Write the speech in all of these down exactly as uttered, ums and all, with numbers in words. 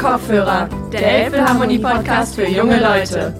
Kopfhörer, der Elbphilharmonie-Podcast für junge Leute.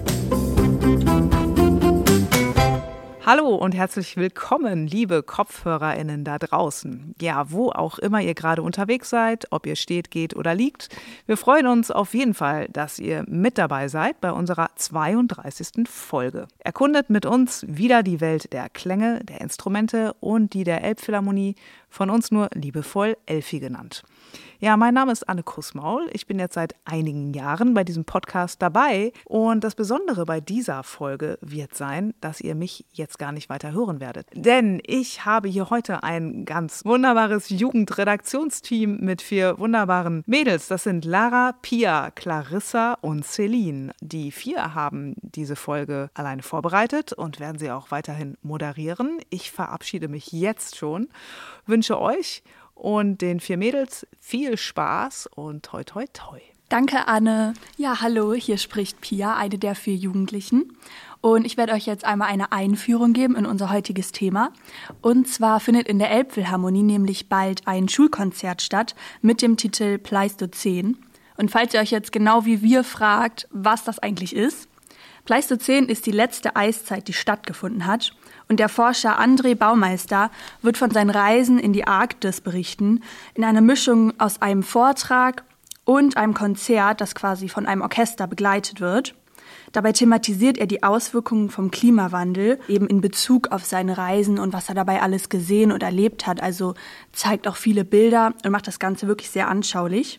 Hallo und herzlich willkommen, liebe KopfhörerInnen da draußen. Ja, wo auch immer ihr gerade unterwegs seid, ob ihr steht, geht oder liegt. Wir freuen uns auf jeden Fall, dass ihr mit dabei seid bei unserer zweiunddreißigsten Folge. Erkundet mit uns wieder die Welt der Klänge, der Instrumente und die der Elbphilharmonie, von uns nur liebevoll Elfi genannt. Ja, mein Name ist Anne Kussmaul. Ich bin jetzt seit einigen Jahren bei diesem Podcast dabei. Und das Besondere bei dieser Folge wird sein, dass ihr mich jetzt gar nicht weiter hören werdet. Denn ich habe hier heute ein ganz wunderbares Jugendredaktionsteam mit vier wunderbaren Mädels. Das sind Lara, Pia, Clarissa und Celine. Die vier haben diese Folge alleine vorbereitet und werden sie auch weiterhin moderieren. Ich verabschiede mich jetzt schon, wünsche euch und den vier Mädels viel Spaß und toi toi toi. Danke, Anne. Ja, hallo, hier spricht Pia, eine der vier Jugendlichen. Und ich werde euch jetzt einmal eine Einführung geben in unser heutiges Thema. Und zwar findet in der Elbphilharmonie nämlich bald ein Schulkonzert statt mit dem Titel Pleistozän. Und falls ihr euch jetzt genau wie wir fragt, was das eigentlich ist: Pleistozän ist die letzte Eiszeit, die stattgefunden hat. Und der Forscher André Baumeister wird von seinen Reisen in die Arktis berichten, in einer Mischung aus einem Vortrag und einem Konzert, das quasi von einem Orchester begleitet wird. Dabei thematisiert er die Auswirkungen vom Klimawandel, eben in Bezug auf seine Reisen und was er dabei alles gesehen und erlebt hat. Also zeigt auch viele Bilder und macht das Ganze wirklich sehr anschaulich.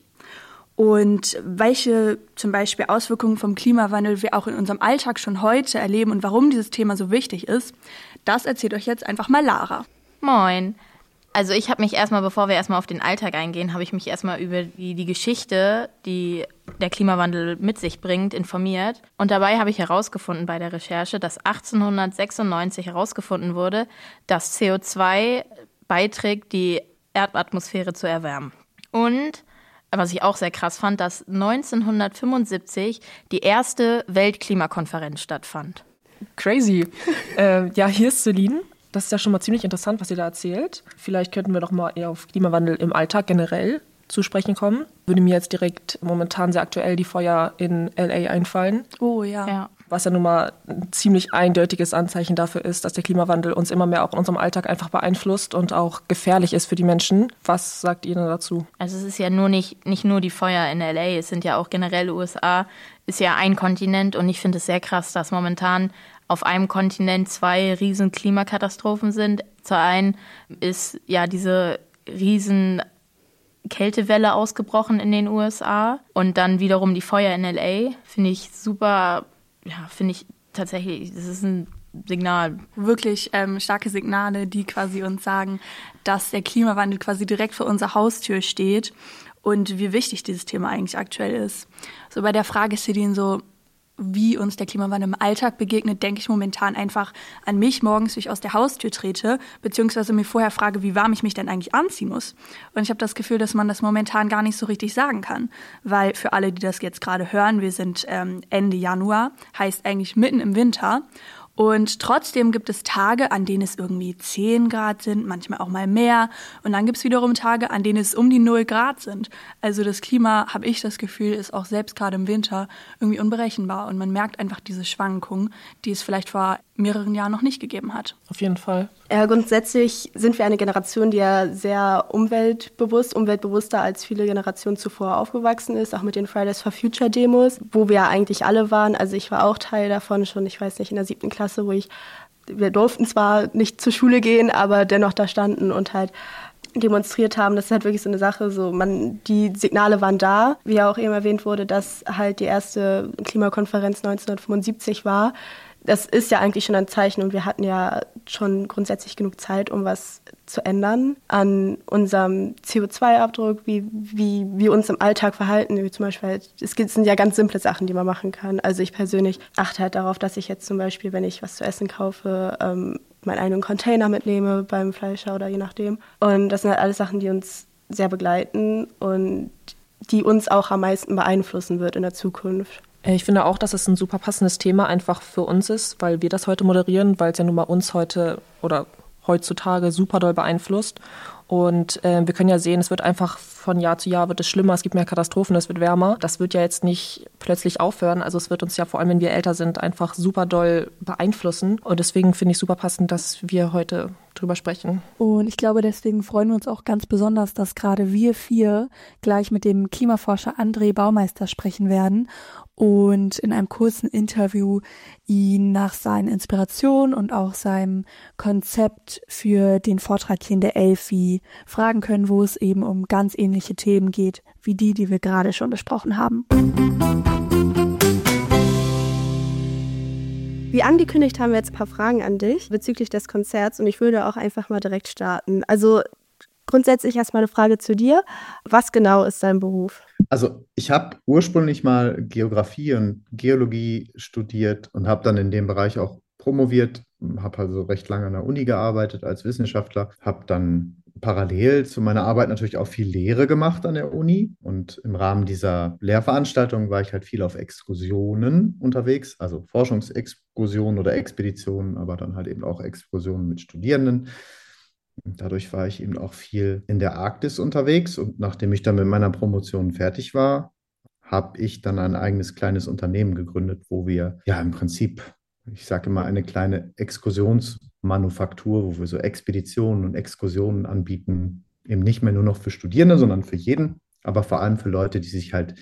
Und welche zum Beispiel Auswirkungen vom Klimawandel wir auch in unserem Alltag schon heute erleben und warum dieses Thema so wichtig ist, das erzählt euch jetzt einfach mal Lara. Moin. Also ich habe mich erstmal, bevor wir erstmal auf den Alltag eingehen, habe ich mich erstmal über die, die Geschichte, die der Klimawandel mit sich bringt, informiert. Und dabei habe ich herausgefunden bei der Recherche, dass achtzehnhundertsechsundneunzig herausgefunden wurde, dass C O zwei beiträgt, die Erdatmosphäre zu erwärmen. Und was ich auch sehr krass fand, dass neunzehnhundertfünfundsiebzig die erste Weltklimakonferenz stattfand. Crazy. äh, ja, hier ist Celine. Das ist ja schon mal ziemlich interessant, was ihr da erzählt. Vielleicht könnten wir doch mal eher auf Klimawandel im Alltag generell zu sprechen kommen. Würde mir jetzt direkt momentan sehr aktuell die Feuer in L A einfallen. Oh ja. Ja. Was ja nun mal ein ziemlich eindeutiges Anzeichen dafür ist, dass der Klimawandel uns immer mehr auch in unserem Alltag einfach beeinflusst und auch gefährlich ist für die Menschen. Was sagt ihr denn dazu? Also es ist ja nur nicht, nicht nur die Feuer in L A, es sind ja auch generell U S A, ist ja ein Kontinent und ich finde es sehr krass, dass momentan auf einem Kontinent zwei riesen Klimakatastrophen sind. Zum einen ist ja diese riesen Kältewelle ausgebrochen in den U S A und dann wiederum die Feuer in L A, finde ich super. Ja, finde ich tatsächlich, das ist ein Signal. Wirklich ähm, starke Signale, die quasi uns sagen, dass der Klimawandel quasi direkt vor unserer Haustür steht und wie wichtig dieses Thema eigentlich aktuell ist. So bei der Frage, Celine, so wie uns der Klimawandel im Alltag begegnet, denke ich momentan einfach an mich morgens, wie ich aus der Haustür trete, beziehungsweise mir vorher frage, wie warm ich mich denn eigentlich anziehen muss. Und ich habe das Gefühl, dass man das momentan gar nicht so richtig sagen kann, weil für alle, die das jetzt gerade hören, wir sind ähm, Ende Januar, heißt eigentlich mitten im Winter. Und trotzdem gibt es Tage, an denen es irgendwie zehn Grad sind, manchmal auch mal mehr. Und dann gibt es wiederum Tage, an denen es um die null Grad sind. Also das Klima, habe ich das Gefühl, ist auch selbst gerade im Winter irgendwie unberechenbar. Und man merkt einfach diese Schwankungen, die es vielleicht vor mehreren Jahren noch nicht gegeben hat. Auf jeden Fall. Ja, grundsätzlich sind wir eine Generation, die ja sehr umweltbewusst, umweltbewusster als viele Generationen zuvor aufgewachsen ist, auch mit den Fridays for Future Demos, wo wir ja eigentlich alle waren. Also ich war auch Teil davon schon, ich weiß nicht, in der siebten Klasse, wo ich, wir durften zwar nicht zur Schule gehen, aber dennoch da standen und halt demonstriert haben. Das ist halt wirklich so eine Sache, so man, die Signale waren da, wie ja auch eben erwähnt wurde, dass halt die erste Klimakonferenz neunzehnhundertfünfundsiebzig war. Das ist ja eigentlich schon ein Zeichen und wir hatten ja schon grundsätzlich genug Zeit, um was zu ändern an unserem C O zwei Abdruck, wie, wie wir uns im Alltag verhalten. Wie zum Beispiel, halt, es sind ja ganz simple Sachen, die man machen kann. Also ich persönlich achte halt darauf, dass ich jetzt zum Beispiel, wenn ich was zu essen kaufe, ähm, meinen eigenen Container mitnehme beim Fleischer oder je nachdem. Und das sind halt alles Sachen, die uns sehr begleiten und die uns auch am meisten beeinflussen wird in der Zukunft. Ich finde auch, dass es ein super passendes Thema einfach für uns ist, weil wir das heute moderieren, weil es ja nun mal uns heute oder heutzutage super doll beeinflusst. Und äh, wir können ja sehen, es wird einfach von Jahr zu Jahr wird es schlimmer, es gibt mehr Katastrophen, es wird wärmer. Das wird ja jetzt nicht plötzlich aufhören. Also es wird uns ja vor allem, wenn wir älter sind, einfach super doll beeinflussen. Und deswegen finde ich super passend, dass wir heute drüber sprechen. Und ich glaube, deswegen freuen wir uns auch ganz besonders, dass gerade wir vier gleich mit dem Klimaforscher André Baumeister sprechen werden und in einem kurzen Interview ihn nach seinen Inspirationen und auch seinem Konzept für den Vortrag hier in der Elfi fragen können, wo es eben um ganz ähnliche Themen geht, wie die, die wir gerade schon besprochen haben. Wie angekündigt haben wir jetzt ein paar Fragen an dich bezüglich des Konzerts und ich würde auch einfach mal direkt starten. Also grundsätzlich erstmal eine Frage zu dir. Was genau ist dein Beruf? Also ich habe ursprünglich mal Geografie und Geologie studiert und habe dann in dem Bereich auch promoviert, habe also recht lange an der Uni gearbeitet als Wissenschaftler, habe dann parallel zu meiner Arbeit natürlich auch viel Lehre gemacht an der Uni und im Rahmen dieser Lehrveranstaltungen war ich halt viel auf Exkursionen unterwegs, also Forschungsexkursionen oder Expeditionen, aber dann halt eben auch Exkursionen mit Studierenden. Dadurch war ich eben auch viel in der Arktis unterwegs und nachdem ich dann mit meiner Promotion fertig war, habe ich dann ein eigenes kleines Unternehmen gegründet, wo wir ja im Prinzip, ich sage immer, eine kleine Exkursionsmanufaktur, wo wir so Expeditionen und Exkursionen anbieten, eben nicht mehr nur noch für Studierende, sondern für jeden, aber vor allem für Leute, die sich halt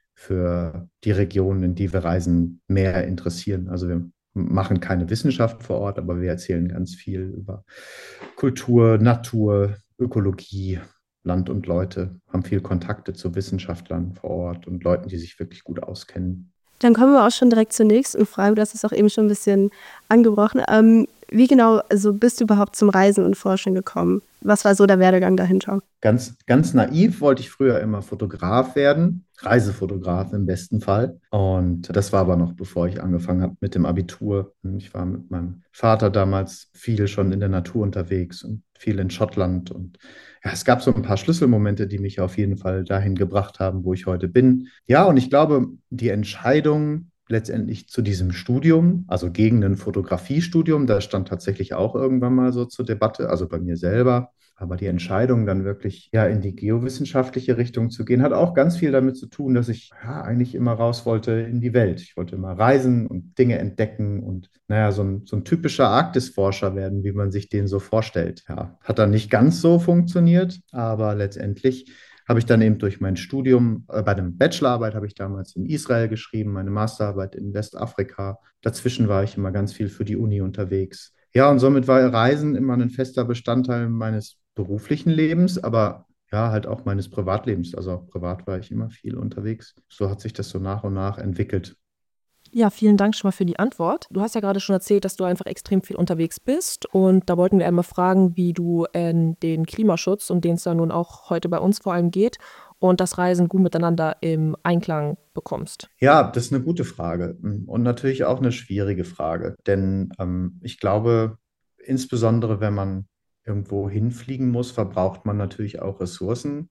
für die Regionen, in die wir reisen, mehr interessieren. Also wir machen keine Wissenschaft vor Ort, aber wir erzählen ganz viel über Kultur, Natur, Ökologie, Land und Leute, haben viel Kontakte zu Wissenschaftlern vor Ort und Leuten, die sich wirklich gut auskennen. Dann kommen wir auch schon direkt zur nächsten Frage. Du hast es auch eben schon ein bisschen angebrochen. Ähm, wie genau also bist du überhaupt zum Reisen und Forschen gekommen? Was war so der Werdegang dahinter? Ganz, ganz naiv wollte ich früher immer Fotograf werden, Reisefotograf im besten Fall. Und das war aber noch, bevor ich angefangen habe mit dem Abitur. Ich war mit meinem Vater damals viel schon in der Natur unterwegs und viel in Schottland. Und ja, es gab so ein paar Schlüsselmomente, die mich auf jeden Fall dahin gebracht haben, wo ich heute bin. Ja, und ich glaube, die Entscheidung letztendlich zu diesem Studium, also gegen ein Fotografiestudium, das stand tatsächlich auch irgendwann mal so zur Debatte, also bei mir selber. Aber die Entscheidung, dann wirklich ja in die geowissenschaftliche Richtung zu gehen, hat auch ganz viel damit zu tun, dass ich ja eigentlich immer raus wollte in die Welt. Ich wollte immer reisen und Dinge entdecken und naja, so ein, so ein typischer Arktisforscher werden, wie man sich den so vorstellt. Ja, hat dann nicht ganz so funktioniert, aber letztendlich habe ich dann eben durch mein Studium, äh, bei einem Bachelorarbeit habe ich damals in Israel geschrieben, meine Masterarbeit in Westafrika. Dazwischen war ich immer ganz viel für die Uni unterwegs. Ja, und somit war Reisen immer ein fester Bestandteil meines beruflichen Lebens, aber ja, halt auch meines Privatlebens. Also auch privat war ich immer viel unterwegs. So hat sich das so nach und nach entwickelt. Ja, vielen Dank schon mal für die Antwort. Du hast ja gerade schon erzählt, dass du einfach extrem viel unterwegs bist und da wollten wir einmal fragen, wie du in den Klimaschutz, um den es ja nun auch heute bei uns vor allem geht, und das Reisen gut miteinander im Einklang bekommst. Ja, das ist eine gute Frage und natürlich auch eine schwierige Frage, denn ähm, ich glaube, insbesondere wenn man irgendwo hinfliegen muss, verbraucht man natürlich auch Ressourcen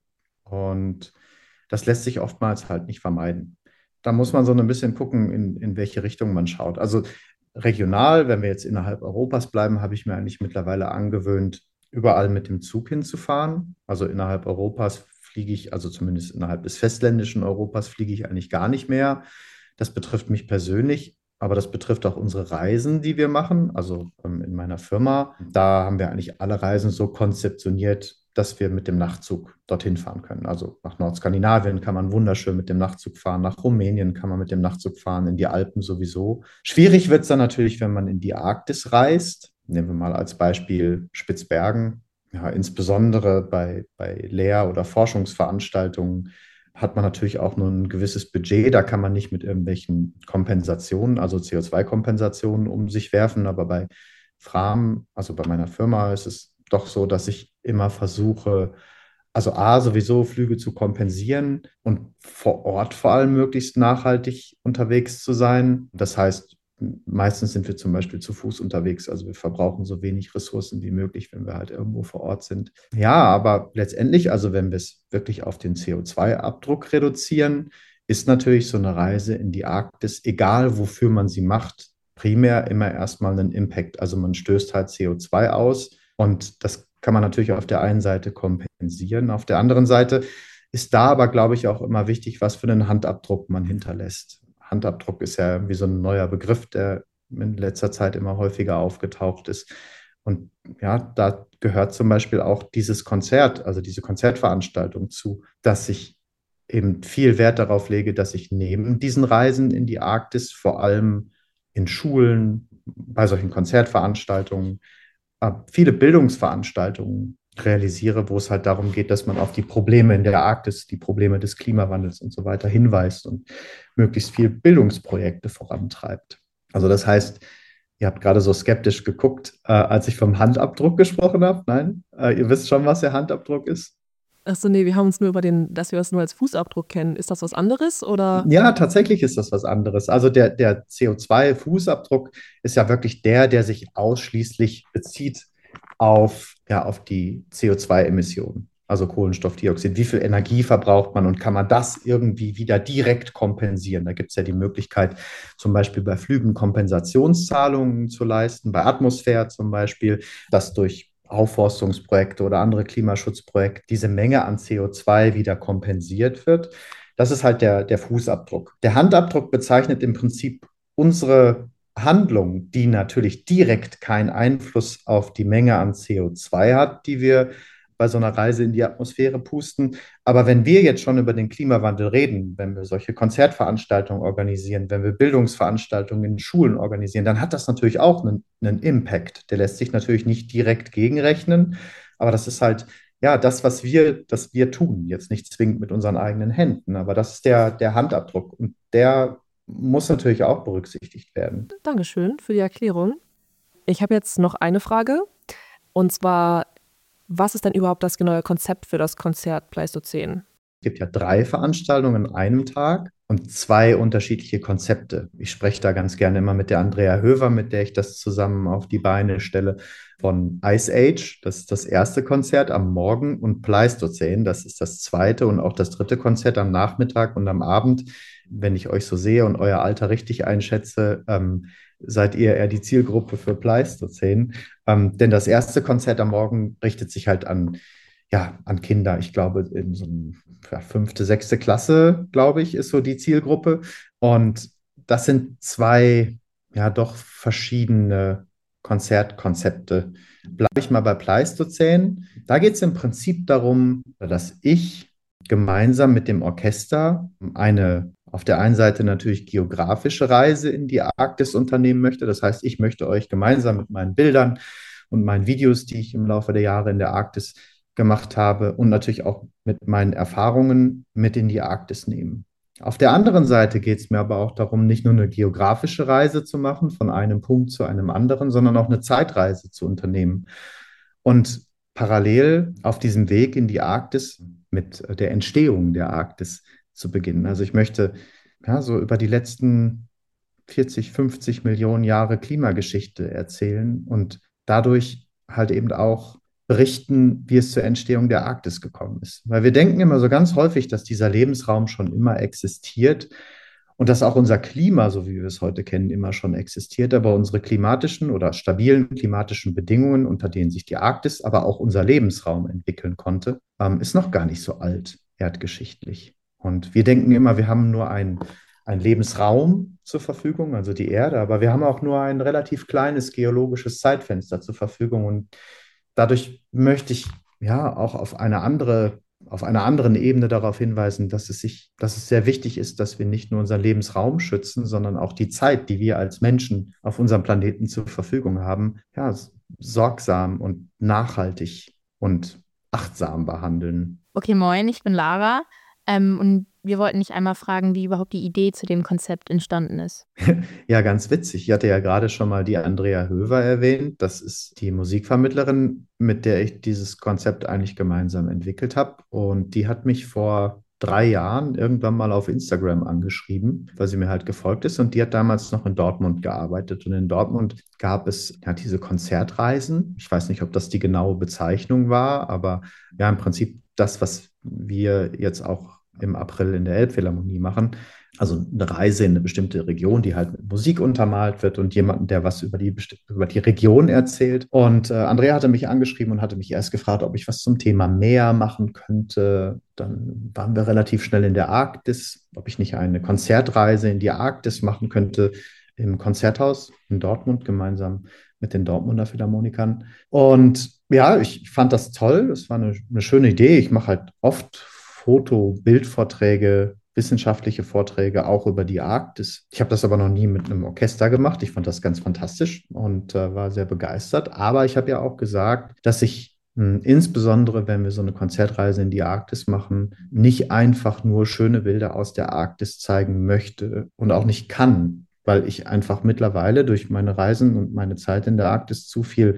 und das lässt sich oftmals halt nicht vermeiden. Da muss man so ein bisschen gucken, in, in welche Richtung man schaut. Also regional, wenn wir jetzt innerhalb Europas bleiben, habe ich mir eigentlich mittlerweile angewöhnt, überall mit dem Zug hinzufahren. Also innerhalb Europas fliege ich, also zumindest innerhalb des festländischen Europas fliege ich eigentlich gar nicht mehr. Das betrifft mich persönlich, aber das betrifft auch unsere Reisen, die wir machen. Also ähm, in meiner Firma, da haben wir eigentlich alle Reisen so konzeptioniert, dass wir mit dem Nachtzug dorthin fahren können. Also nach Nordskandinavien kann man wunderschön mit dem Nachtzug fahren, nach Rumänien kann man mit dem Nachtzug fahren, in die Alpen sowieso. Schwierig wird es dann natürlich, wenn man in die Arktis reist. Nehmen wir mal als Beispiel Spitzbergen. Ja, insbesondere bei, bei Lehr- oder Forschungsveranstaltungen hat man natürlich auch nur ein gewisses Budget. Da kann man nicht mit irgendwelchen Kompensationen, also C O zwei Kompensationen um sich werfen. Aber bei Fram, also bei meiner Firma, ist es doch so, dass ich immer versuche, also A, sowieso Flüge zu kompensieren und vor Ort vor allem möglichst nachhaltig unterwegs zu sein. Das heißt, meistens sind wir zum Beispiel zu Fuß unterwegs, also wir verbrauchen so wenig Ressourcen wie möglich, wenn wir halt irgendwo vor Ort sind. Ja, aber letztendlich, also wenn wir es wirklich auf den C O zwei Abdruck reduzieren, ist natürlich so eine Reise in die Arktis, egal wofür man sie macht, primär immer erstmal einen Impact. Also man stößt halt C O zwei aus und das kann man natürlich auf der einen Seite kompensieren. Auf der anderen Seite ist da aber, glaube ich, auch immer wichtig, was für einen Handabdruck man hinterlässt. Handabdruck ist ja wie so ein neuer Begriff, der in letzter Zeit immer häufiger aufgetaucht ist. Und ja, da gehört zum Beispiel auch dieses Konzert, also diese Konzertveranstaltung zu, dass ich eben viel Wert darauf lege, dass ich neben diesen Reisen in die Arktis vor allem in Schulen, bei solchen Konzertveranstaltungen, äh, viele Bildungsveranstaltungen realisiere, wo es halt darum geht, dass man auf die Probleme in der Arktis, die Probleme des Klimawandels und so weiter hinweist und möglichst viel Bildungsprojekte vorantreibt. Also das heißt, ihr habt gerade so skeptisch geguckt, äh, als ich vom Handabdruck gesprochen habe. Nein, äh, ihr wisst schon, was der Handabdruck ist. Achso, nee, wir haben uns nur über den, dass wir das nur als Fußabdruck kennen. Ist das was anderes oder? Ja, tatsächlich ist das was anderes. Also der, der C O zwei Fußabdruck ist ja wirklich der, der sich ausschließlich bezieht auf, ja, auf die C O zwei Emissionen, also Kohlenstoffdioxid. Wie viel Energie verbraucht man und kann man das irgendwie wieder direkt kompensieren? Da gibt es ja die Möglichkeit, zum Beispiel bei Flügen Kompensationszahlungen zu leisten, bei Atmosphäre zum Beispiel, das durch Aufforstungsprojekte oder andere Klimaschutzprojekte diese Menge an C O zwei wieder kompensiert wird. Das ist halt der, der Fußabdruck. Der Handabdruck bezeichnet im Prinzip unsere Handlung, die natürlich direkt keinen Einfluss auf die Menge an C O zwei hat, die wir bei so einer Reise in die Atmosphäre pusten. Aber wenn wir jetzt schon über den Klimawandel reden, wenn wir solche Konzertveranstaltungen organisieren, wenn wir Bildungsveranstaltungen in Schulen organisieren, dann hat das natürlich auch einen, einen Impact. Der lässt sich natürlich nicht direkt gegenrechnen, aber das ist halt ja das, was wir, das wir tun. Jetzt nicht zwingend mit unseren eigenen Händen, aber das ist der, der Handabdruck und der muss natürlich auch berücksichtigt werden. Dankeschön für die Erklärung. Ich habe jetzt noch eine Frage und zwar: Was ist denn überhaupt das genaue Konzept für das Konzert Pleistozän? Es gibt ja drei Veranstaltungen an einem Tag und zwei unterschiedliche Konzepte. Ich spreche da ganz gerne immer mit der Andrea Höver, mit der ich das zusammen auf die Beine stelle, von Ice Age. Das ist das erste Konzert am Morgen und Pleistozän, das ist das zweite und auch das dritte Konzert am Nachmittag und am Abend. Wenn ich euch so sehe und euer Alter richtig einschätze, ähm, seid ihr eher die Zielgruppe für Pleistozän. Ähm, denn das erste Konzert am Morgen richtet sich halt an, ja, an Kinder. Ich glaube, in so einem, ja, fünfte, sechste Klasse, glaube ich, ist so die Zielgruppe. Und das sind zwei, ja, doch verschiedene Konzertkonzepte. Bleibe ich mal bei Pleistozän. Da geht es im Prinzip darum, dass ich gemeinsam mit dem Orchester eine auf der einen Seite natürlich geografische Reise in die Arktis unternehmen möchte. Das heißt, ich möchte euch gemeinsam mit meinen Bildern und meinen Videos, die ich im Laufe der Jahre in der Arktis gemacht habe und natürlich auch mit meinen Erfahrungen mit in die Arktis nehmen. Auf der anderen Seite geht es mir aber auch darum, nicht nur eine geografische Reise zu machen, von einem Punkt zu einem anderen, sondern auch eine Zeitreise zu unternehmen. Und parallel auf diesem Weg in die Arktis mit der Entstehung der Arktis zu beginnen. Also ich möchte ja so über die letzten vierzig, fünfzig Millionen Jahre Klimageschichte erzählen und dadurch halt eben auch berichten, wie es zur Entstehung der Arktis gekommen ist. Weil wir denken immer so ganz häufig, dass dieser Lebensraum schon immer existiert und dass auch unser Klima, so wie wir es heute kennen, immer schon existiert. Aber unsere klimatischen oder stabilen klimatischen Bedingungen, unter denen sich die Arktis, aber auch unser Lebensraum entwickeln konnte, ähm, ist noch gar nicht so alt, erdgeschichtlich. Und wir denken immer, wir haben nur ein, ein Lebensraum zur Verfügung, also die Erde, aber wir haben auch nur ein relativ kleines geologisches Zeitfenster zur Verfügung. Und dadurch möchte ich ja auch auf eine andere, auf einer anderen Ebene darauf hinweisen, dass es sich, dass es sehr wichtig ist, dass wir nicht nur unseren Lebensraum schützen, sondern auch die Zeit, die wir als Menschen auf unserem Planeten zur Verfügung haben, ja, sorgsam und nachhaltig und achtsam behandeln. Okay, moin, ich bin Lara. Ähm, und wir wollten dich einmal fragen, wie überhaupt die Idee zu dem Konzept entstanden ist. Ja, ganz witzig. Ich hatte ja gerade schon mal die Andrea Höver erwähnt. Das ist die Musikvermittlerin, mit der ich dieses Konzept eigentlich gemeinsam entwickelt habe. Und die hat mich vor drei Jahren irgendwann mal auf Instagram angeschrieben, weil sie mir halt gefolgt ist. Und die hat damals noch in Dortmund gearbeitet. Und in Dortmund gab es ja diese Konzertreisen. Ich weiß nicht, ob das die genaue Bezeichnung war, aber ja, im Prinzip das, was wir jetzt auch im April in der Elbphilharmonie machen. Also eine Reise in eine bestimmte Region, die halt mit Musik untermalt wird und jemanden, der was über die, über die Region erzählt. Und äh, Andrea hatte mich angeschrieben und hatte mich erst gefragt, ob ich was zum Thema Meer machen könnte. Dann waren wir relativ schnell in der Arktis, ob ich nicht eine Konzertreise in die Arktis machen könnte im Konzerthaus in Dortmund gemeinsam mit den Dortmunder Philharmonikern. Und ja, ich fand das toll. Das war eine, eine schöne Idee. Ich mache halt oft Foto-, Bildvorträge, wissenschaftliche Vorträge auch über die Arktis. Ich habe das aber noch nie mit einem Orchester gemacht. Ich fand das ganz fantastisch und äh, war sehr begeistert. Aber ich habe ja auch gesagt, dass ich mh, insbesondere, wenn wir so eine Konzertreise in die Arktis machen, nicht einfach nur schöne Bilder aus der Arktis zeigen möchte und auch nicht kann, weil ich einfach mittlerweile durch meine Reisen und meine Zeit in der Arktis zu viel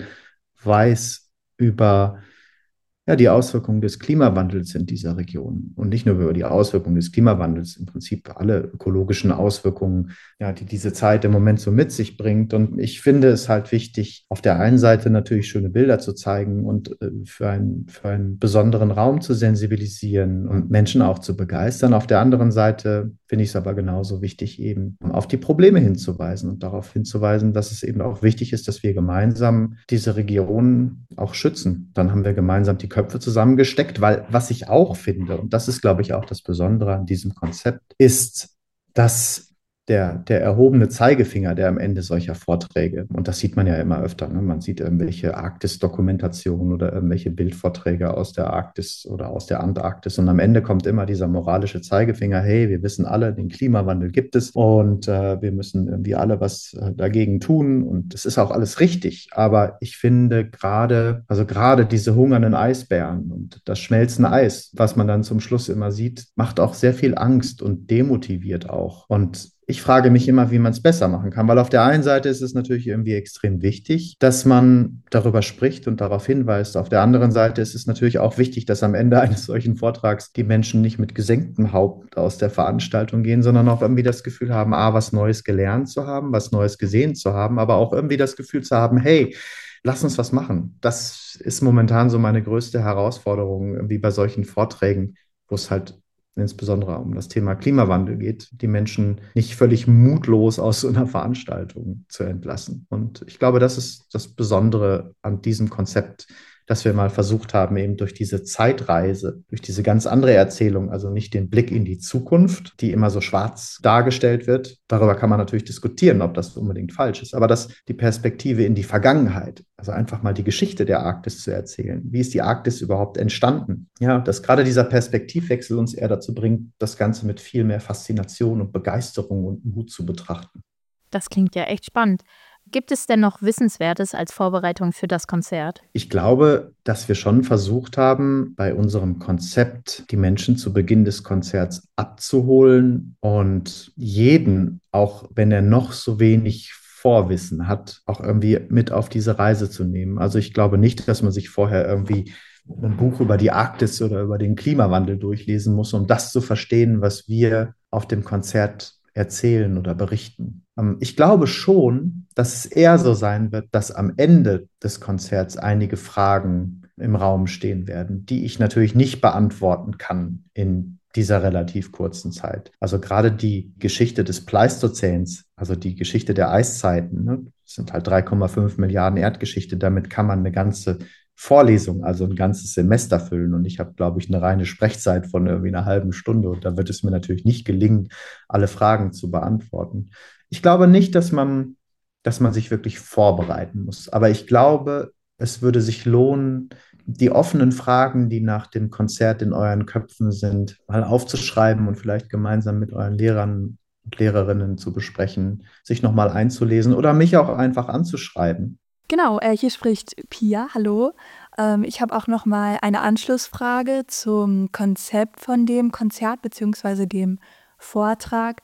weiß über ja, die Auswirkungen des Klimawandels in dieser Region. Und nicht nur über die Auswirkungen des Klimawandels, im Prinzip alle ökologischen Auswirkungen, ja, die diese Zeit im Moment so mit sich bringt. Und ich finde es halt wichtig, auf der einen Seite natürlich schöne Bilder zu zeigen und äh, für, ein, für einen besonderen Raum zu sensibilisieren und Menschen auch zu begeistern. Auf der anderen Seite finde ich es aber genauso wichtig, eben auf die Probleme hinzuweisen und darauf hinzuweisen, dass es eben auch wichtig ist, dass wir gemeinsam diese Region auch schützen. Dann haben wir gemeinsam die Köpfe zusammengesteckt, weil was ich auch finde, und das ist, glaube ich, auch das Besondere an diesem Konzept, ist, dass der, der erhobene Zeigefinger, der am Ende solcher Vorträge, und das sieht man ja immer öfter, ne? Man sieht irgendwelche Arktis-Dokumentationen oder irgendwelche Bildvorträge aus der Arktis oder aus der Antarktis und am Ende kommt immer dieser moralische Zeigefinger, hey, wir wissen alle, den Klimawandel gibt es und äh, wir müssen irgendwie alle was äh, dagegen tun und das ist auch alles richtig, aber ich finde gerade, also gerade diese hungernden Eisbären und das schmelzende Eis, was man dann zum Schluss immer sieht, macht auch sehr viel Angst und demotiviert auch und ich frage mich immer, wie man es besser machen kann, weil auf der einen Seite ist es natürlich irgendwie extrem wichtig, dass man darüber spricht und darauf hinweist. Auf der anderen Seite ist es natürlich auch wichtig, dass am Ende eines solchen Vortrags die Menschen nicht mit gesenktem Haupt aus der Veranstaltung gehen, sondern auch irgendwie das Gefühl haben, ah, was Neues gelernt zu haben, was Neues gesehen zu haben, aber auch irgendwie das Gefühl zu haben, hey, lass uns was machen. Das ist momentan so meine größte Herausforderung, irgendwie bei solchen Vorträgen, wo es halt insbesondere um das Thema Klimawandel geht, die Menschen nicht völlig mutlos aus so einer Veranstaltung zu entlassen. Und ich glaube, das ist das Besondere an diesem Konzept, dass wir mal versucht haben, eben durch diese Zeitreise, durch diese ganz andere Erzählung, also nicht den Blick in die Zukunft, die immer so schwarz dargestellt wird. Darüber kann man natürlich diskutieren, ob das unbedingt falsch ist, aber dass die Perspektive in die Vergangenheit, also einfach mal die Geschichte der Arktis zu erzählen. Wie ist die Arktis überhaupt entstanden? Ja, dass gerade dieser Perspektivwechsel uns eher dazu bringt, das Ganze mit viel mehr Faszination und Begeisterung und Mut zu betrachten. Das klingt ja echt spannend. Gibt es denn noch Wissenswertes als Vorbereitung für das Konzert? Ich glaube, dass wir schon versucht haben, bei unserem Konzept die Menschen zu Beginn des Konzerts abzuholen und jeden, auch wenn er noch so wenig Vorwissen hat, auch irgendwie mit auf diese Reise zu nehmen. Also ich glaube nicht, dass man sich vorher irgendwie ein Buch über die Arktis oder über den Klimawandel durchlesen muss, um das zu verstehen, was wir auf dem Konzert erzählen oder berichten. Ich glaube schon, dass es eher so sein wird, dass am Ende des Konzerts einige Fragen im Raum stehen werden, die ich natürlich nicht beantworten kann in dieser relativ kurzen Zeit. Also gerade die Geschichte des Pleistozäns, also die Geschichte der Eiszeiten, ne? Das sind halt drei Komma fünf Milliarden Erdgeschichte, damit kann man eine ganze Vorlesung, also ein ganzes Semester füllen. Und ich habe, glaube ich, eine reine Sprechzeit von irgendwie einer halben Stunde. Und da wird es mir natürlich nicht gelingen, alle Fragen zu beantworten. Ich glaube nicht, dass man, dass man sich wirklich vorbereiten muss. Aber ich glaube, es würde sich lohnen, die offenen Fragen, die nach dem Konzert in euren Köpfen sind, mal aufzuschreiben und vielleicht gemeinsam mit euren Lehrern und Lehrerinnen zu besprechen, sich nochmal einzulesen oder mich auch einfach anzuschreiben. Genau, äh, hier spricht Pia, hallo. Ähm, ich habe auch noch mal eine Anschlussfrage zum Konzept von dem Konzert bzw. dem Vortrag.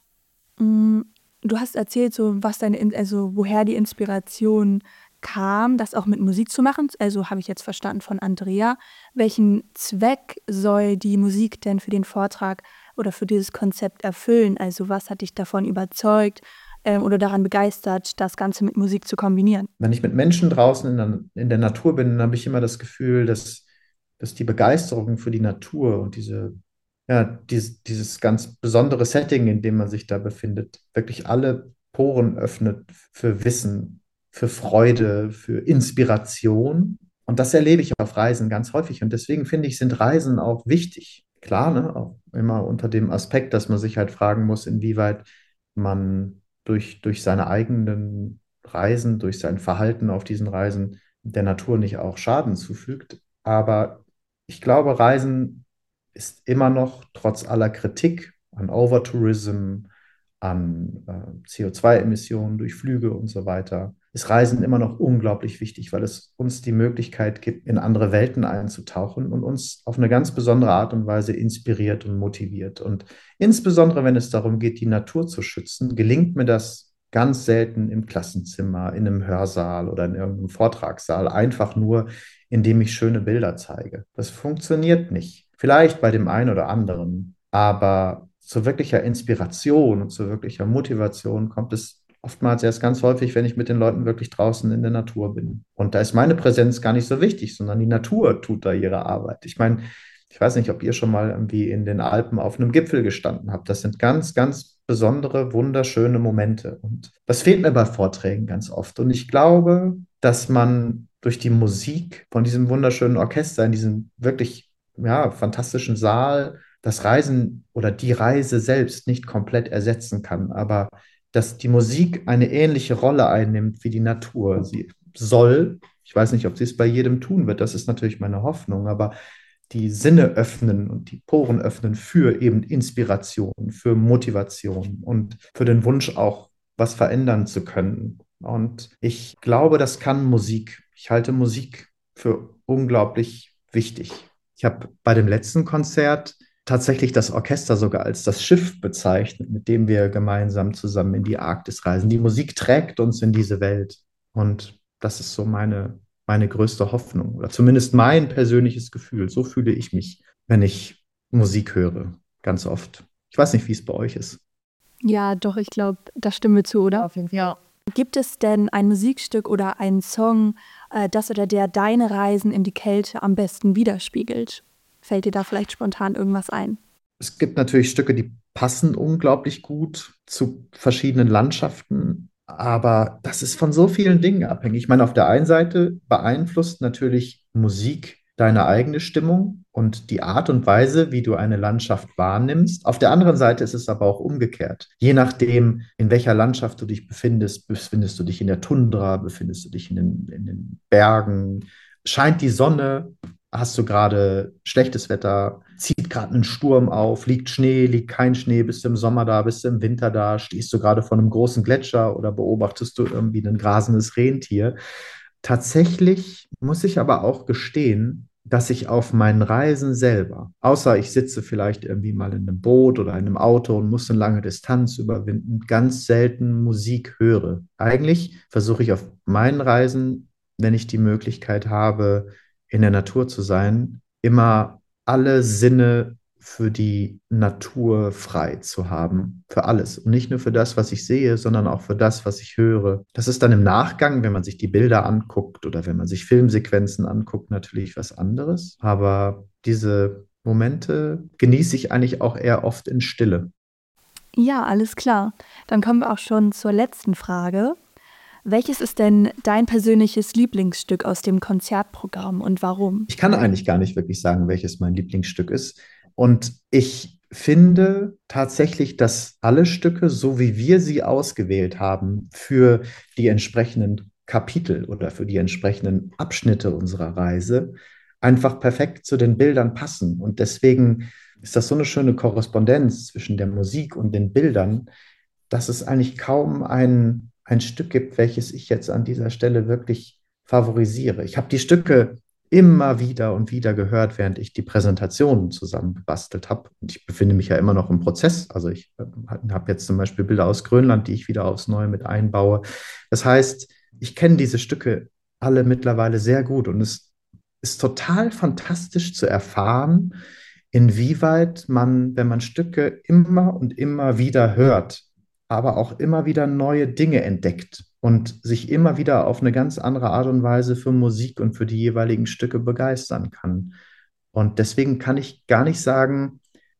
Mm, du hast erzählt, so was deine, also woher die Inspiration kam, das auch mit Musik zu machen. Also habe ich jetzt verstanden von Andrea. Welchen Zweck soll die Musik denn für den Vortrag oder für dieses Konzept erfüllen? Also was hat dich davon überzeugt? Oder daran begeistert, das Ganze mit Musik zu kombinieren? Wenn ich mit Menschen draußen in der, in der Natur bin, dann habe ich immer das Gefühl, dass, dass die Begeisterung für die Natur und diese, ja, dies, dieses ganz besondere Setting, in dem man sich da befindet, wirklich alle Poren öffnet für Wissen, für Freude, für Inspiration. Und das erlebe ich auf Reisen ganz häufig. Und deswegen finde ich, sind Reisen auch wichtig. Klar, ne, auch immer unter dem Aspekt, dass man sich halt fragen muss, inwieweit man durch, durch seine eigenen Reisen, durch sein Verhalten auf diesen Reisen der Natur nicht auch Schaden zufügt. Aber ich glaube, Reisen ist immer noch trotz aller Kritik an Overtourism, an äh, C O zwei Emissionen durch Flüge und so weiter, ist Reisen immer noch unglaublich wichtig, weil es uns die Möglichkeit gibt, in andere Welten einzutauchen und uns auf eine ganz besondere Art und Weise inspiriert und motiviert. Und insbesondere, wenn es darum geht, die Natur zu schützen, gelingt mir das ganz selten im Klassenzimmer, in einem Hörsaal oder in irgendeinem Vortragssaal, einfach nur, indem ich schöne Bilder zeige. Das funktioniert nicht. Vielleicht bei dem einen oder anderen, aber zu wirklicher Inspiration und zu wirklicher Motivation kommt es oftmals erst ganz häufig, wenn ich mit den Leuten wirklich draußen in der Natur bin. Und da ist meine Präsenz gar nicht so wichtig, sondern die Natur tut da ihre Arbeit. Ich meine, ich weiß nicht, ob ihr schon mal irgendwie in den Alpen auf einem Gipfel gestanden habt. Das sind ganz, ganz besondere, wunderschöne Momente. Und das fehlt mir bei Vorträgen ganz oft. Und ich glaube, dass man durch die Musik von diesem wunderschönen Orchester in diesem wirklich, ja, fantastischen Saal das Reisen oder die Reise selbst nicht komplett ersetzen kann, aber dass die Musik eine ähnliche Rolle einnimmt wie die Natur. Sie soll, ich weiß nicht, ob sie es bei jedem tun wird, das ist natürlich meine Hoffnung, aber die Sinne öffnen und die Poren öffnen für eben Inspiration, für Motivation und für den Wunsch auch, was verändern zu können. Und ich glaube, das kann Musik. Ich halte Musik für unglaublich wichtig. Ich habe bei dem letzten Konzert tatsächlich das Orchester sogar als das Schiff bezeichnet, mit dem wir gemeinsam zusammen in die Arktis reisen. Die Musik trägt uns in diese Welt. Und das ist so meine, meine größte Hoffnung oder zumindest mein persönliches Gefühl. So fühle ich mich, wenn ich Musik höre, ganz oft. Ich weiß nicht, wie es bei euch ist. Ja, doch, ich glaube, da stimmen wir zu, oder? Auf jeden Fall. Ja. Gibt es denn ein Musikstück oder einen Song, äh, das oder der deine Reisen in die Kälte am besten widerspiegelt? Fällt dir da vielleicht spontan irgendwas ein? Es gibt natürlich Stücke, die passen unglaublich gut zu verschiedenen Landschaften, aber das ist von so vielen Dingen abhängig. Ich meine, auf der einen Seite beeinflusst natürlich Musik deine eigene Stimmung und die Art und Weise, wie du eine Landschaft wahrnimmst. Auf der anderen Seite ist es aber auch umgekehrt. Je nachdem, in welcher Landschaft du dich befindest, befindest du dich in der Tundra, befindest du dich in den, in den Bergen, scheint die Sonne, hast du gerade schlechtes Wetter, zieht gerade ein Sturm auf, liegt Schnee, liegt kein Schnee, bist du im Sommer da, bist du im Winter da, stehst du gerade vor einem großen Gletscher oder beobachtest du irgendwie ein grasendes Rentier. Tatsächlich muss ich aber auch gestehen, dass ich auf meinen Reisen selber, außer ich sitze vielleicht irgendwie mal in einem Boot oder in einem Auto und muss eine lange Distanz überwinden, ganz selten Musik höre. Eigentlich versuche ich auf meinen Reisen, wenn ich die Möglichkeit habe, in der Natur zu sein, immer alle Sinne für die Natur frei zu haben, für alles. Und nicht nur für das, was ich sehe, sondern auch für das, was ich höre. Das ist dann im Nachgang, wenn man sich die Bilder anguckt oder wenn man sich Filmsequenzen anguckt, natürlich was anderes. Aber diese Momente genieße ich eigentlich auch eher oft in Stille. Ja, alles klar. Dann kommen wir auch schon zur letzten Frage. Welches ist denn dein persönliches Lieblingsstück aus dem Konzertprogramm und warum? Ich kann eigentlich gar nicht wirklich sagen, welches mein Lieblingsstück ist. Und ich finde tatsächlich, dass alle Stücke, so wie wir sie ausgewählt haben, für die entsprechenden Kapitel oder für die entsprechenden Abschnitte unserer Reise, einfach perfekt zu den Bildern passen. Und deswegen ist das so eine schöne Korrespondenz zwischen der Musik und den Bildern, dass es eigentlich kaum ein ein Stück gibt, welches ich jetzt an dieser Stelle wirklich favorisiere. Ich habe die Stücke immer wieder und wieder gehört, während ich die Präsentationen zusammengebastelt habe. Und ich befinde mich ja immer noch im Prozess. Also ich habe jetzt zum Beispiel Bilder aus Grönland, die ich wieder aufs Neue mit einbaue. Das heißt, ich kenne diese Stücke alle mittlerweile sehr gut und es ist total fantastisch zu erfahren, inwieweit man, wenn man Stücke immer und immer wieder hört, aber auch immer wieder neue Dinge entdeckt und sich immer wieder auf eine ganz andere Art und Weise für Musik und für die jeweiligen Stücke begeistern kann. Und deswegen kann ich gar nicht sagen,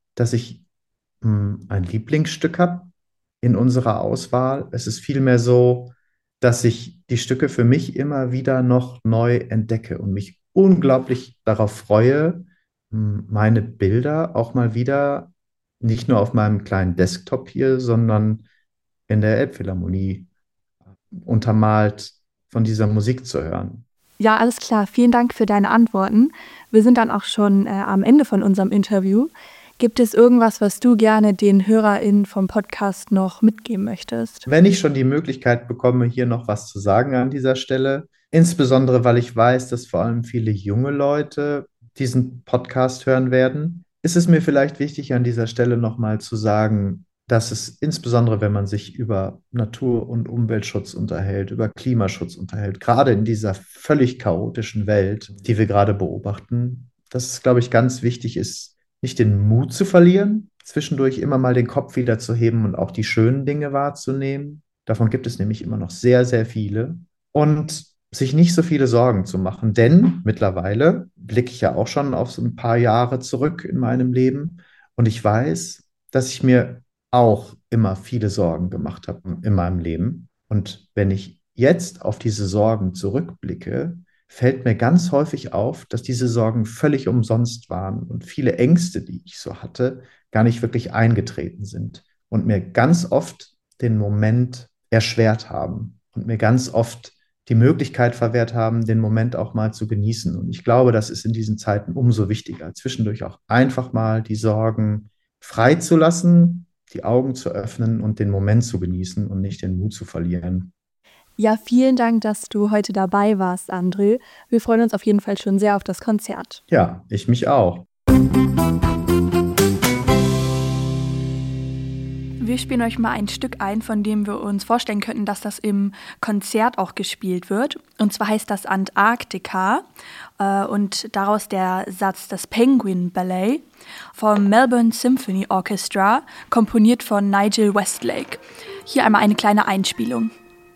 dass ich mh, ein Lieblingsstück habe in unserer Auswahl. Es ist vielmehr so, dass ich die Stücke für mich immer wieder noch neu entdecke und mich unglaublich darauf freue, mh, meine Bilder auch mal wieder nicht nur auf meinem kleinen Desktop hier, sondern in der Elbphilharmonie untermalt von dieser Musik zu hören. Ja, alles klar. Vielen Dank für deine Antworten. Wir sind dann auch schon äh, am Ende von unserem Interview. Gibt es irgendwas, was du gerne den HörerInnen vom Podcast noch mitgeben möchtest? Wenn ich schon die Möglichkeit bekomme, hier noch was zu sagen an dieser Stelle, insbesondere weil ich weiß, dass vor allem viele junge Leute diesen Podcast hören werden, ist es mir vielleicht wichtig, an dieser Stelle nochmal zu sagen, dass es insbesondere, wenn man sich über Natur- und Umweltschutz unterhält, über Klimaschutz unterhält, gerade in dieser völlig chaotischen Welt, die wir gerade beobachten, dass es, glaube ich, ganz wichtig ist, nicht den Mut zu verlieren, zwischendurch immer mal den Kopf wieder zu heben und auch die schönen Dinge wahrzunehmen. Davon gibt es nämlich immer noch sehr, sehr viele. Und sich nicht so viele Sorgen zu machen, denn mittlerweile blicke ich ja auch schon auf so ein paar Jahre zurück in meinem Leben und ich weiß, dass ich mir auch immer viele Sorgen gemacht habe in meinem Leben. Und wenn ich jetzt auf diese Sorgen zurückblicke, fällt mir ganz häufig auf, dass diese Sorgen völlig umsonst waren und viele Ängste, die ich so hatte, gar nicht wirklich eingetreten sind und mir ganz oft den Moment erschwert haben und mir ganz oft die Möglichkeit verwehrt haben, den Moment auch mal zu genießen. Und ich glaube, das ist in diesen Zeiten umso wichtiger, zwischendurch auch einfach mal die Sorgen freizulassen, die Augen zu öffnen und den Moment zu genießen und nicht den Mut zu verlieren. Ja, vielen Dank, dass du heute dabei warst, André. Wir freuen uns auf jeden Fall schon sehr auf das Konzert. Ja, ich mich auch. Wir spielen euch mal ein Stück ein, von dem wir uns vorstellen könnten, dass das im Konzert auch gespielt wird. Und zwar heißt das Antarktika äh, und daraus der Satz das Penguin Ballet vom Melbourne Symphony Orchestra, komponiert von Nigel Westlake. Hier einmal eine kleine Einspielung.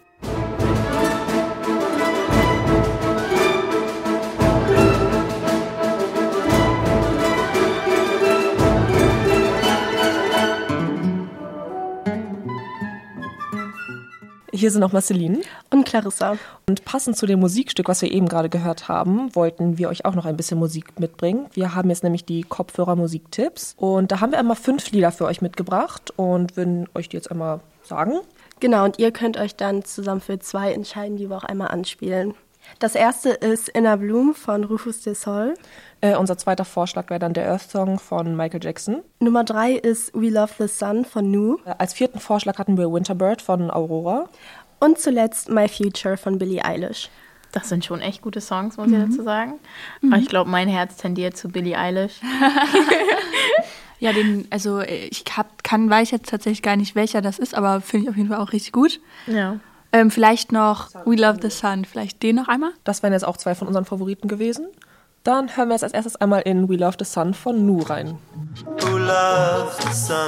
Hier sind noch Marceline und Clarissa. Und passend zu dem Musikstück, was wir eben gerade gehört haben, wollten wir euch auch noch ein bisschen Musik mitbringen. Wir haben jetzt nämlich die Kopfhörer-Musiktipps. Und da haben wir einmal fünf Lieder für euch mitgebracht und würden euch die jetzt einmal sagen. Genau, und ihr könnt euch dann zusammen für zwei entscheiden, die wir auch einmal anspielen. Das erste ist Inner Bloom von Rufus du Sol. Äh, unser zweiter Vorschlag wäre dann der Earth Song von Michael Jackson. Nummer drei ist We Love the Sun von Nu. Äh, als vierten Vorschlag hatten wir Winterbird von Aurora. Und zuletzt My Future von Billie Eilish. Das sind schon echt gute Songs, muss mhm. ich dazu sagen. Mhm. Aber ich glaube, mein Herz tendiert zu Billie Eilish. Ja, den, also ich hab, kann, weiß jetzt tatsächlich gar nicht, welcher das ist, aber finde ich auf jeden Fall auch richtig gut. Ja. Ähm, vielleicht noch We Love the Sun, vielleicht den noch einmal? Das wären jetzt auch zwei von unseren Favoriten gewesen. Dann hören wir jetzt als erstes einmal in We Love the Sun von Nu rein. Who loves the sun?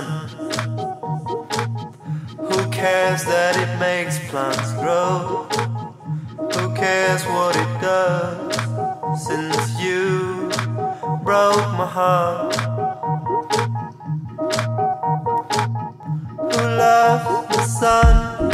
Who cares that it makes plants grow? Who cares what it does? Since you broke my heart. Who loves the sun?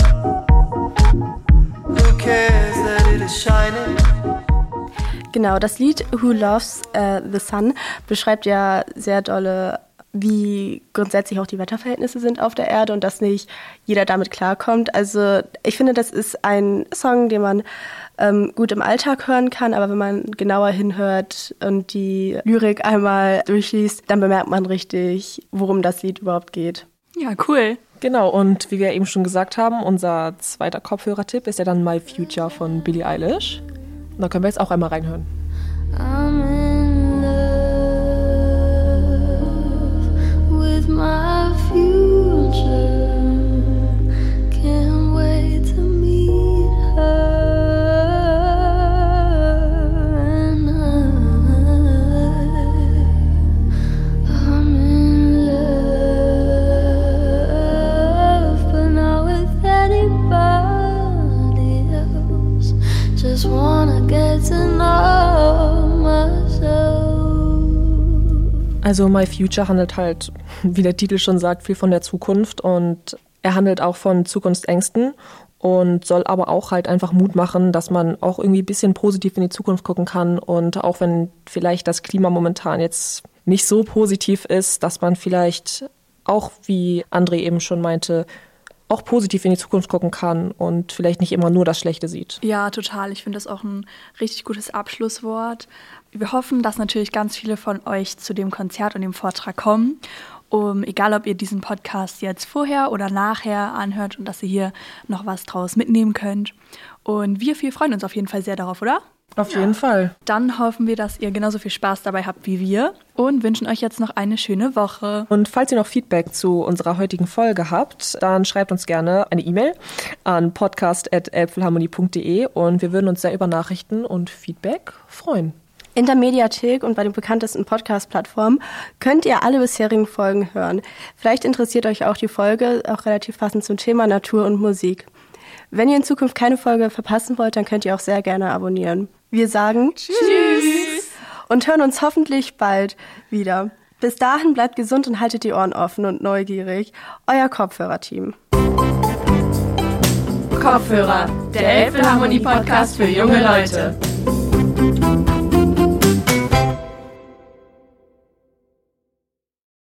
Who cares that it is shining? Genau, das Lied Who Loves uh, the Sun beschreibt ja sehr dolle, wie grundsätzlich auch die Wetterverhältnisse sind auf der Erde und dass nicht jeder damit klarkommt. Also ich finde, das ist ein Song, den man ähm, gut im Alltag hören kann, aber wenn man genauer hinhört und die Lyrik einmal durchliest, dann bemerkt man richtig, worum das Lied überhaupt geht. Ja, cool. Genau, und wie wir eben schon gesagt haben, unser zweiter Kopfhörertipp ist ja dann My Future von Billie Eilish. Und da können wir jetzt auch einmal reinhören. I'm in love with my future. Can't wait to meet her. And I, I'm in love, but not with anybody else. Just wanna get to know myself. Also My Future handelt halt, wie der Titel schon sagt, viel von der Zukunft und er handelt auch von Zukunftsängsten und soll aber auch halt einfach Mut machen, dass man auch irgendwie ein bisschen positiv in die Zukunft gucken kann und auch wenn vielleicht das Klima momentan jetzt nicht so positiv ist, dass man vielleicht auch, wie André eben schon meinte, auch positiv in die Zukunft gucken kann und vielleicht nicht immer nur das Schlechte sieht. Ja, total. Ich finde das auch ein richtig gutes Abschlusswort. Wir hoffen, dass natürlich ganz viele von euch zu dem Konzert und dem Vortrag kommen. Um, egal, ob ihr diesen Podcast jetzt vorher oder nachher anhört und dass ihr hier noch was draus mitnehmen könnt. Und wir vier freuen uns auf jeden Fall sehr darauf, oder? Auf jeden Fall. Dann hoffen wir, dass ihr genauso viel Spaß dabei habt wie wir und wünschen euch jetzt noch eine schöne Woche. Und falls ihr noch Feedback zu unserer heutigen Folge habt, dann schreibt uns gerne eine E-Mail an podcast at elbphilharmonie punkt de und wir würden uns sehr über Nachrichten und Feedback freuen. In der Mediathek und bei den bekanntesten Podcast-Plattformen könnt ihr alle bisherigen Folgen hören. Vielleicht interessiert euch auch die Folge, auch relativ passend zum Thema Natur und Musik. Wenn ihr in Zukunft keine Folge verpassen wollt, dann könnt ihr auch sehr gerne abonnieren. Wir sagen Tschüss und hören uns hoffentlich bald wieder. Bis dahin bleibt gesund und haltet die Ohren offen und neugierig. Euer Kopfhörerteam. Kopfhörer, der Elbphilharmonie-Podcast für junge Leute.